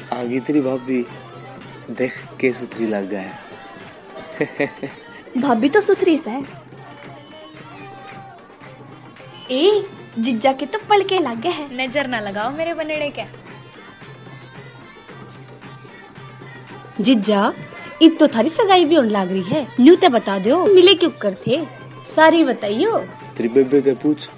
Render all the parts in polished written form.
आगे तेरी भाभी देख के सुथरी लग गया है। भाभी तो सुथरी से ए जिज्जा के तो पलके लग गए हैं। नजर ना लगाओ मेरे बनड़े के। जिज्जा इब तो थारी सगाई भी होने लग रही है, न्यू ते बता दो मिले क्यों कर थे, सारी बताइयो। तेरी बेबे ते पूछ।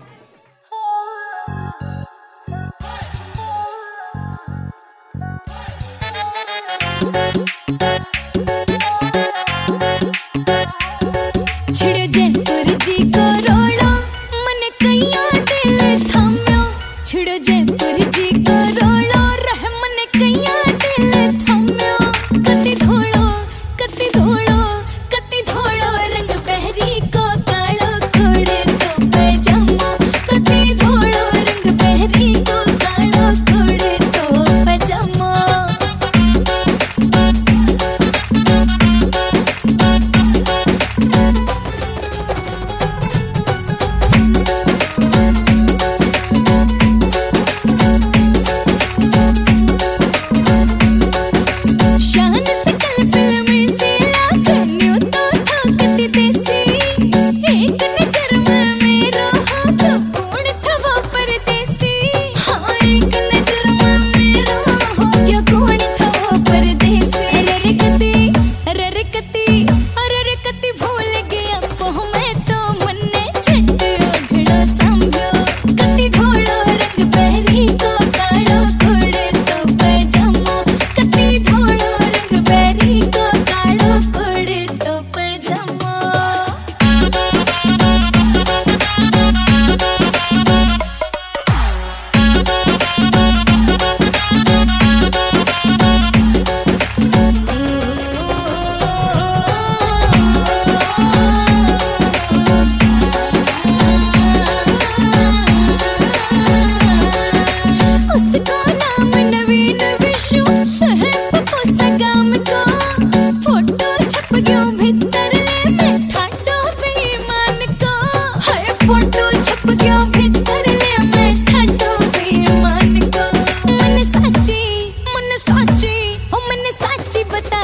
छिड़ जयपुर जी को रोड़ा मन कैया दिल थाम्यो, छिड़ जयपुर जी को रोड़ा रह मन कैया दिल थाम्यो। कति धोड़ो कति धोड़ो कति धोड़ो रंग बहरी को कालो कोड़े तो पैजामा, कति धोड़ो रंग बहरी को कालो कोड़े तो पैजामा। साची बता